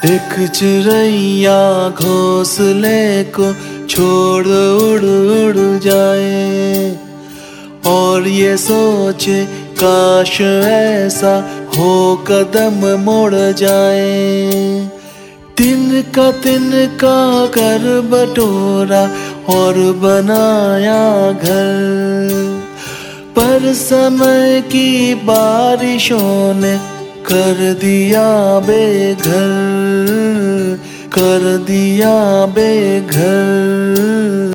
एक चिड़ैया घोंसले को छोड़ उड़ उड़ जाए और ये सोचे काश ऐसा हो कदम मुड़ जाए। तिनका कर बटोरा और बनाया घर, पर समय की बारिशों ने कर दिया बेघर, कर दिया बेघर।